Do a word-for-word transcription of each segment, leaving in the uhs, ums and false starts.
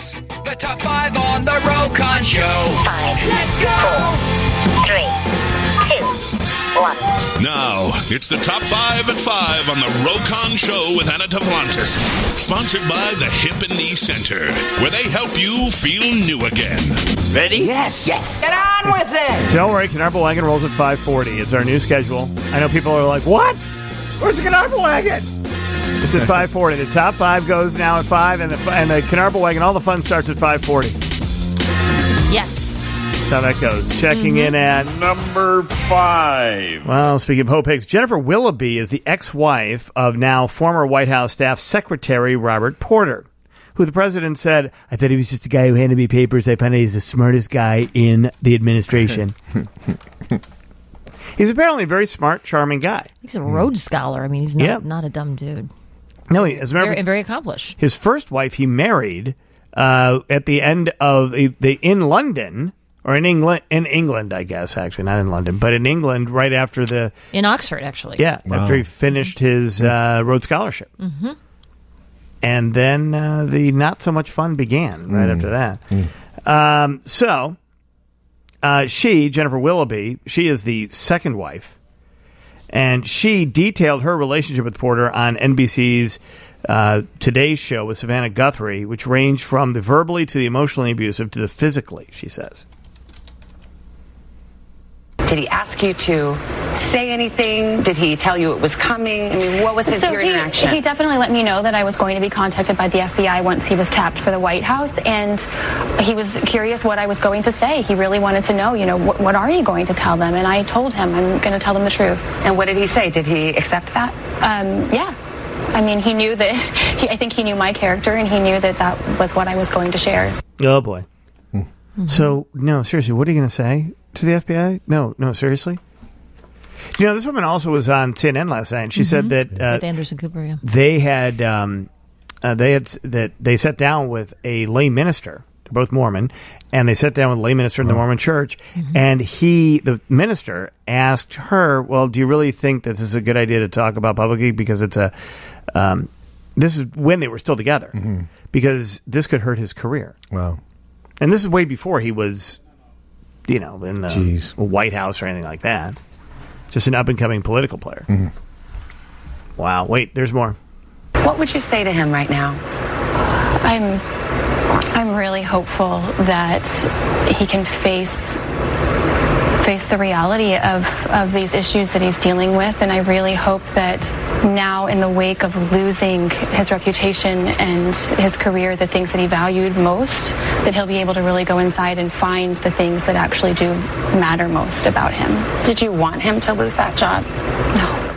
It's the top five on the Rokon Show. Five. Let's go. Four, three, two, one. Now, it's the top five at five on the Rokon Show with Anna Tavlantis. Sponsored by the Hip and Knee Center, where they help you feel new again. Ready? Yes. Yes. Get on with it. Don't worry, Canarva Wagon rolls at five forty. It's our new schedule. I know people are like, what? Where's the Canarva Wagon? It's at five forty. The top five goes now at five, and the and the Canarva Wagon, all the fun starts at five forty. Yes. That's how that goes. Checking mm-hmm. in at number five. Well, speaking of Hope Hicks, Jennifer Willoughby is the ex-wife of now former White House Staff Secretary Robert Porter, who the president said, I thought he was just a guy who handed me papers. I found out he's the smartest guy in the administration. He's apparently a very smart, charming guy. He's a Rhodes Scholar. I mean, he's not, yep. not a dumb dude. No, he, as a matter very, of, very accomplished. His first wife he married uh, at the end of the, the in London, or in England, in England, I guess, actually, not in London, but in England right after the... In Oxford, actually. Yeah, wow. after he finished his uh, Rhodes Scholarship. Mm-hmm. And then uh, the not-so-much fun began right mm. after that. Mm. Um, so, uh, she, Jennifer Willoughby, she is the second wife. And she detailed her relationship with Porter on N B C's uh, Today's Show with Savannah Guthrie, which ranged from the verbally to the emotionally abusive to the physically, she says. Did he ask you to say anything? Did he tell you it was coming? I mean, what was his so your he, interaction? He definitely let me know that I was going to be contacted by the F B I once he was tapped for the White House, and he was curious what I was going to say. He really wanted to know, you know, what, what are you going to tell them? And I told him I'm going to tell them the truth. And what did he say? Did he accept that? Um, yeah. I mean, he knew that, he, I think he knew my character, and he knew that that was what I was going to share. Oh, boy. Mm-hmm. So, no, seriously, what are you going to say to the F B I? No, no, seriously? You know, this woman also was on C N N last night, and she mm-hmm. said that uh, with Anderson Cooper, yeah. they had um, uh, they had that they sat down with a lay minister, they're both Mormon, and they sat down with a lay minister in the oh. Mormon church, mm-hmm. and he, the minister, asked her, "Well, do you really think that this is a good idea to talk about publicly? Because it's a um, this is when they were still together, mm-hmm. because this could hurt his career." Wow, and this is way before he was, you know, in the Jeez. White House or anything like that. Just an up-and-coming political player. Mm-hmm. Wow. Wait, there's more. What would you say to him right now? I'm I'm really hopeful that he can face face the reality of, of these issues that he's dealing with, and I really hope that now, in the wake of losing his reputation and his career, the things that he valued most, that he'll be able to really go inside and find the things that actually do matter most about him. Did you want him to lose that job? No.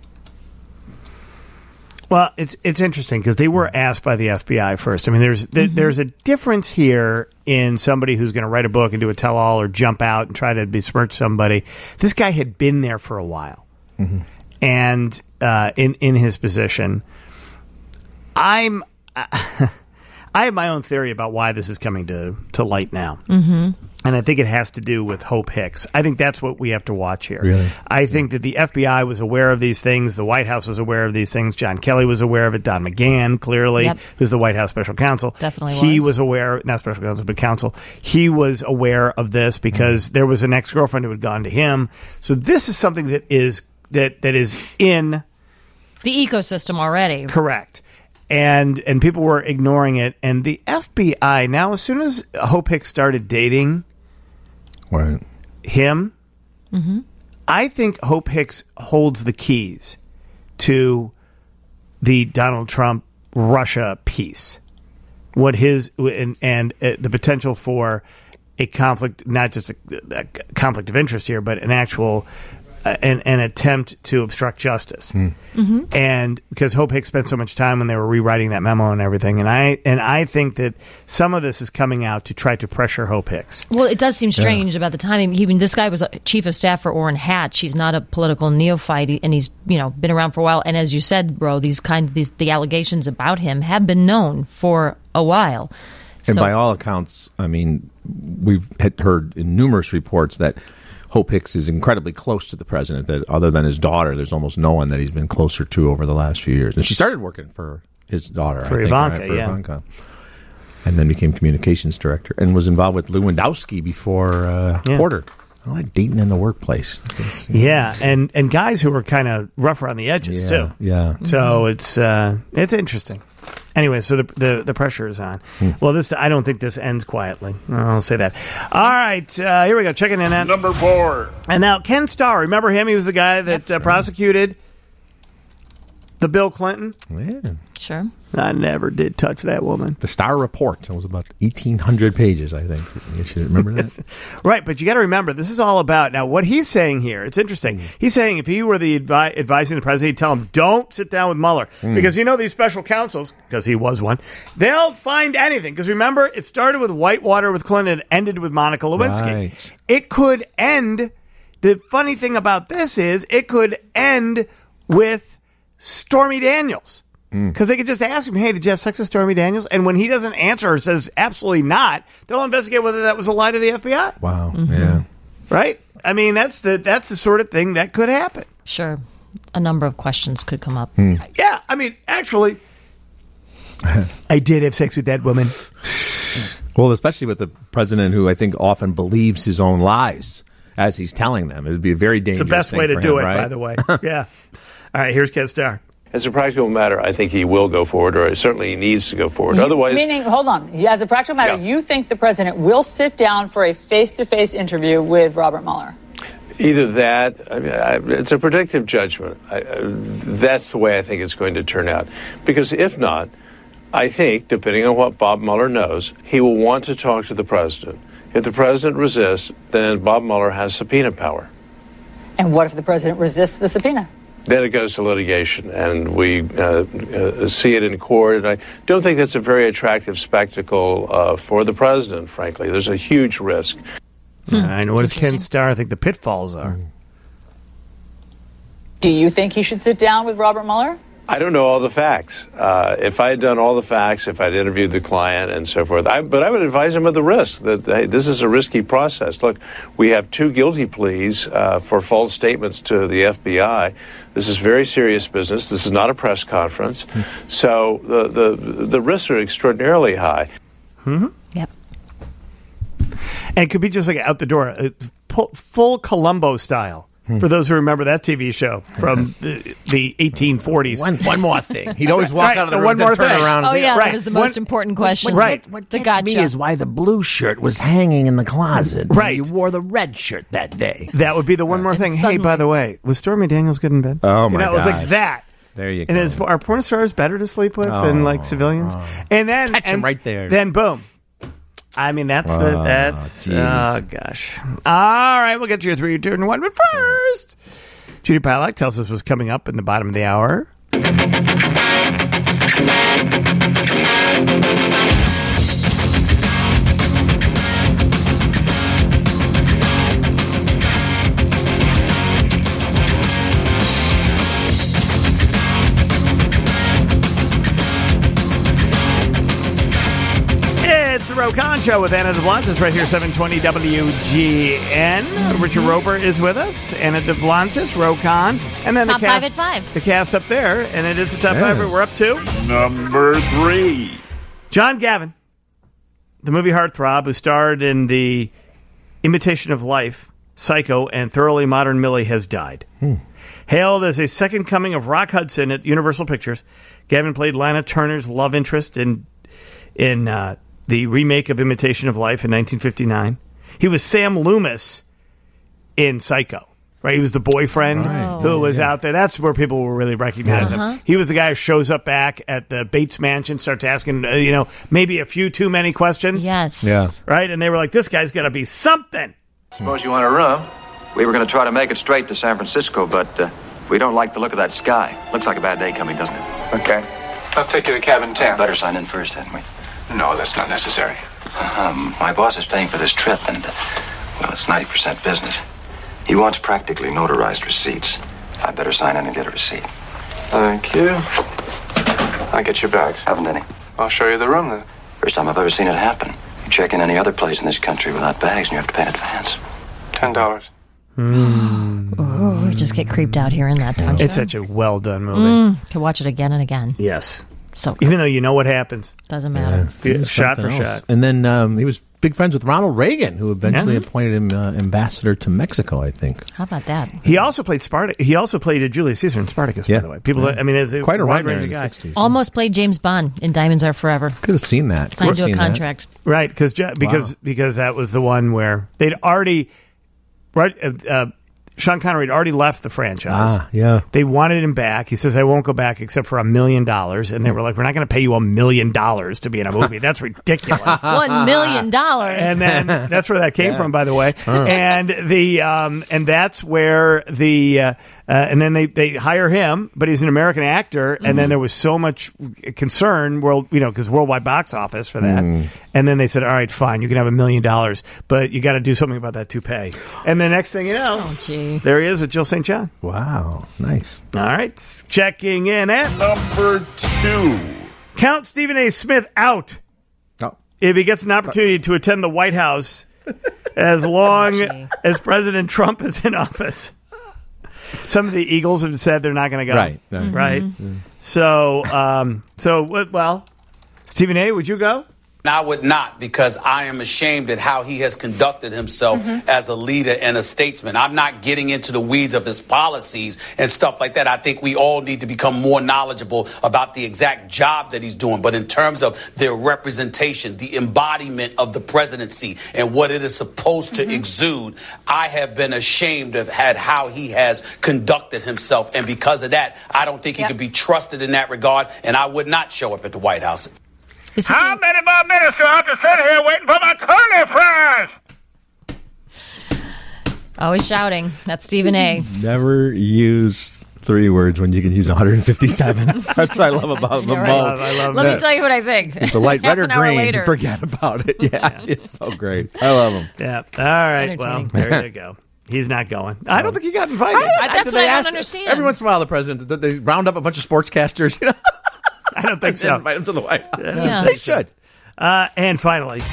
Well, it's it's interesting because they were asked by the F B I first. I mean, there's there, mm-hmm. there's a difference here in somebody who's going to write a book and do a tell-all or jump out and try to besmirch somebody. This guy had been there for a while. Mm-hmm. And uh, in in his position, I'm I have my own theory about why this is coming to, to light now, mm-hmm. and I think it has to do with Hope Hicks. I think that's what we have to watch here. Really? I think that the F B I was aware of these things. The White House was aware of these things. John Kelly was aware of it. Don McGahn, clearly, yep. who's the White House special counsel, definitely he was. was aware, not special counsel, but counsel. He was aware of this because mm-hmm. there was an ex-girlfriend who had gone to him. So this is something that is that that is in the ecosystem already. Correct. And and people were ignoring it. And the F B I, now as soon as Hope Hicks started dating right. him, mm-hmm. I think Hope Hicks holds the keys to the Donald Trump Russia peace. What his and, and uh, the potential for a conflict, not just a, a conflict of interest here, but an actual Uh, an, an attempt to obstruct justice. Mm. Mm-hmm. And because Hope Hicks spent so much time when they were rewriting that memo and everything, and I and I think that some of this is coming out to try to pressure Hope Hicks. Well, it does seem strange yeah. about the timing. Even this guy was a chief of staff for Orrin Hatch. He's not a political neophyte, and he's you know been around for a while. And as you said, bro, these kind of these the allegations about him have been known for a while. And so, by all accounts, I mean, we've had heard in numerous reports that Hope Hicks is incredibly close to the president, that other than his daughter, there's almost no one that he's been closer to over the last few years. And she started working for his daughter, for I think, Ivanka, right? For yeah. Ivanka. and then became communications director, and was involved with Lewandowski before uh, Yeah. Porter. I like dating in the workplace. Yeah, and, and guys who were kind of rough around the edges, Yeah, too. yeah. So it's uh, it's interesting. Anyway, so the, the the pressure is on. Well, this I don't think this ends quietly. I'll say that. All right, uh, here we go. Checking in at Number four. And now Ken Starr. Remember him? He was the guy that uh, prosecuted the Bill Clinton. Yeah. Sure. I never did touch that woman. The Starr Report. It was about eighteen hundred pages, I think. You should remember that. Right, but you got to remember, this is all about, now what he's saying here, it's interesting. He's saying if he were the advi- advising the president, he'd tell him, don't sit down with Mueller. Mm. Because you know these special counsels, because he was one, they'll find anything. Because remember, it started with Whitewater with Clinton, it ended with Monica Lewinsky. Right. It could end, the funny thing about this is, it could end with Stormy Daniels. Because they could just ask him, hey, did you have sex with Stormy Daniels? And when he doesn't answer or says absolutely not, they'll investigate whether that was a lie to the F B I. Wow. Yeah. Right? I mean, that's the that's the sort of thing that could happen. Sure. A number of questions could come up. Yeah, I mean, actually, I did have sex with that woman. Well, especially with the president who I think often believes his own lies as he's telling them. It would be a very dangerous It's the best thing way to for do him, it, right? by the way. Yeah. All right, here's Ken Starr. As a practical matter, I think he will go forward, or certainly he needs to go forward. Otherwise, Meaning, hold on. As a practical matter, Yeah. you think the president will sit down for a face-to-face interview with Robert Mueller? either that, I mean, I, it's a predictive judgment. I, uh, that's the way I think it's going to turn out. Because if not, I think, depending on what Bob Mueller knows, he will want to talk to the president. If the president resists, then Bob Mueller has subpoena power. And what if the president resists the subpoena? Then it goes to litigation, and we uh, uh, see it in court. And I don't think that's a very attractive spectacle uh, for the president, frankly. There's a huge risk. Hmm. And what does Ken Starr think the pitfalls are? Do you think he should sit down with Robert Mueller? I don't know all the facts. Uh, if I had done all the facts, if I'd interviewed the client and so forth, I, but I would advise him of the risk, that hey, this is a risky process. Look, we have two guilty pleas uh, for false statements to the F B I. This is very serious business. This is not a press conference. So the, the, the risks are extraordinarily high. Mm-hmm. Yep. And it could be just like out the door, uh, full Columbo style. For those who remember that T V show from the, the eighteen forties. One, one more thing. He'd always walk Right, out of the the room one and more turn thing. around. Oh, and say, yeah, right. that was the most One- important question. right. What The gets me gotcha. is why the blue shirt was hanging in the closet. Right. You wore the red shirt that day. That would be the one more thing. Hey, by the way, was Stormy Daniels good in bed? Oh, my you know, It was like gosh. that. There you And go. is, are porn stars better to sleep with Oh, than like civilians? And then Catch 'em and right there. Then boom. I mean, that's the Oh, that's jeez. oh gosh. All right, we'll get to your three, two, and one. But first, Judy Pilak tells us what's coming up in the bottom of the hour. It's the Ro Khan Show with Anna DeVlantis right here, seven twenty W G N. Richard Roper is with us. Anna DeVlantis, Ro Khan, and then Top the cast, five at five. the cast up there, and it is the top Yeah. five. We're up to Number three. John Gavin, the movie heartthrob who starred in the Imitation of Life, Psycho, and Thoroughly Modern Millie, has died. Hailed as a second coming of Rock Hudson at Universal Pictures, Gavin played Lana Turner's love interest in in uh, the remake of Imitation of Life in nineteen fifty-nine. He was Sam Loomis in Psycho. Right, he was the boyfriend Right. who was out there. That's where people will really recognize Uh-huh. him. He was the guy who shows up back at the Bates Mansion, starts asking, uh, you know, maybe a few too many questions. Yes. Yeah. Right, and they were like, "This guy's got to be something." Suppose you want a room? We were going to try to make it straight to San Francisco, but uh, we don't like the look of that sky. Looks like a bad day coming, doesn't it? Okay. I'll take you to cabin ten. Better sign in first, hadn't we? No, that's not necessary. Um, my boss is paying for this trip, and, uh, well, it's ninety percent business. He wants practically notarized receipts. I better sign in and get a receipt. Thank you. I'll get your bags. Haven't any. I'll show you the room then. First time I've ever seen it happen. You check in any other place in this country without bags, and you have to pay in advance. Ten dollars. Oh, we just get creeped out here in that, don't you? It's such a well done movie. Mm, to watch it again and again. Yes. So cool. Even though you know what happens. Doesn't matter. Yeah. He was Shot for something else. shot. And then um, he was big friends with Ronald Reagan, who eventually Yeah. appointed him uh, ambassador to Mexico, I think. How about that? He also played Sparta. He also played uh, Julius Caesar in Spartacus, Yeah. by the way. People, Yeah. I mean, is Quite a run there wide-ranging in the guy. sixties. Almost played James Bond in Diamonds Are Forever. Could have seen that. Signed Could to have a seen that. contract. Right, because because Wow. because that was the one where they'd already right. Uh, uh, Sean Connery had already left the franchise. Ah, yeah. They wanted him back. He says, "I won't go back except for a million dollars." And they were like, "We're not going to pay you a million dollars to be in a movie. That's ridiculous." One million dollars. And then that's where that came Yeah. from, by the way. Huh. And the um, and that's where the uh, uh, and then they, they hire him, but he's an American actor. And then there was so much concern, world you know, because worldwide box office for that. Mm. And then they said, "All right, fine, you can have a million dollars, but you got to do something about that toupee." And the next thing you know, Oh, gee. there he is with Jill Saint John. Wow, nice. All right, checking in at Number two. Count Stephen A. Smith out Oh. if he gets an opportunity to attend the White House as long as President Trump is in office. Some of the Eagles have said they're not going to go. Right, right. Right. So, um, so well, Stephen A., would you go? I would not, because I am ashamed at how he has conducted himself as a leader and a statesman. I'm not getting into the weeds of his policies and stuff like that. I think we all need to become more knowledgeable about the exact job that he's doing. But in terms of their representation, the embodiment of the presidency and what it is supposed to exude, I have been ashamed of had how he has conducted himself. And because of that, I don't think he can be trusted in that regard. And I would not show up at the White House. How many more minutes do I have to sit here waiting for my curly fries? Always shouting. That's Stephen A. Never use three words when you can use one hundred fifty-seven. That's what I love about the You're most. right. Let me tell you what I think. It's the light Half red or an hour green. later. Forget about it. Yeah, it's so great. I love him. Yeah. All right. Well, Entertaining. there you go. He's not going. I don't think he got invited. I- that's what They I don't ask- understand. Every once in a while, the president, th- they round up a bunch of sportscasters. You know, I don't think and so. invite them to the White House. Yeah. They should. Uh, and finally,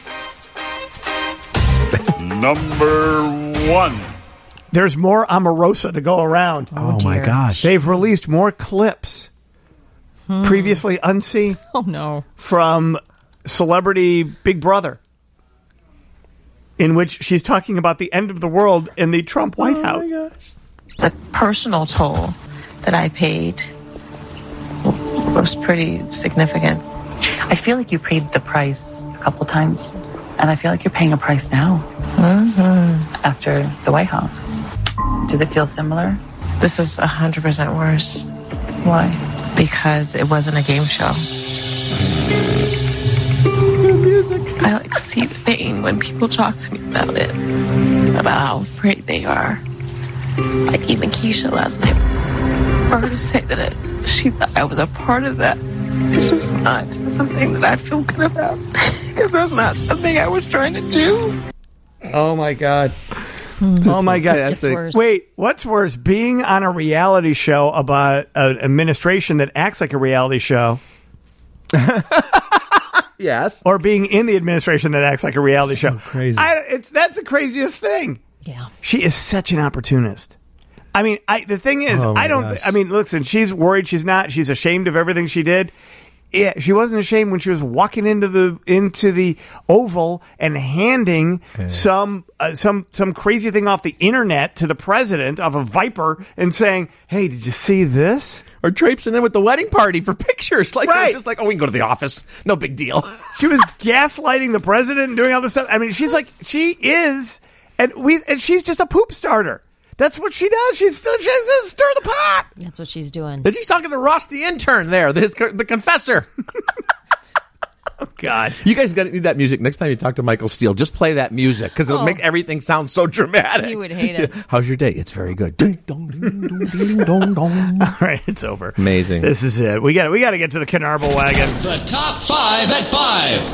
Number one. there's more Omarosa to go around. Oh, my gosh. They've released more clips previously unseen Oh, no. from Celebrity Big Brother, in which she's talking about the end of the world in the Trump White House. The personal toll that I paid was pretty significant. I feel like you paid the price a couple times, and I feel like you're paying a price now Mm-hmm. after the White House. Does it feel similar? This is one hundred percent worse Why? because it wasn't a game show. I like see the pain when people talk to me about it, about how afraid they are. Like even Keisha last night, for her to say that it, she thought I was a part of that. It's just not something that I feel good about, because that's not something I was trying to do. Oh my God. Oh my God. It's worse. Wait, what's worse? Being on a reality show about an administration that acts like a reality show, Yes. or being in the administration that acts like a reality So show? crazy. I, it's that's the craziest thing. Yeah. She is such an opportunist. I mean, I the thing is, Oh, my I don't. gosh. I mean, listen, she's worried. She's not. She's ashamed of everything she did. Yeah, she wasn't ashamed when she was walking into the into the Oval and handing some uh, some some crazy thing off the internet to the president of a Viper and saying, "Hey, did you see this?" Or traipsing in with the wedding party for pictures. Like, Right. it's just like, oh, we can go to the office. No big deal. She was gaslighting the president and doing all this stuff. I mean, she's like, she is, and we, and she's just a poop starter. That's what she does. She's still, she says, stir the pot. That's what she's doing. Then she's talking to Ross, the intern there, his, the confessor. Oh, God. You guys got to need that music. Next time you talk to Michael Steele, just play that music because it'll Oh. make everything sound so dramatic. He would hate it. How's your day? It's very good. Ding, dong, ding, dong, ding, dong, dong. All right, it's over. Amazing. This is it. We got we got to get to the Kennarbel wagon. The top five at five.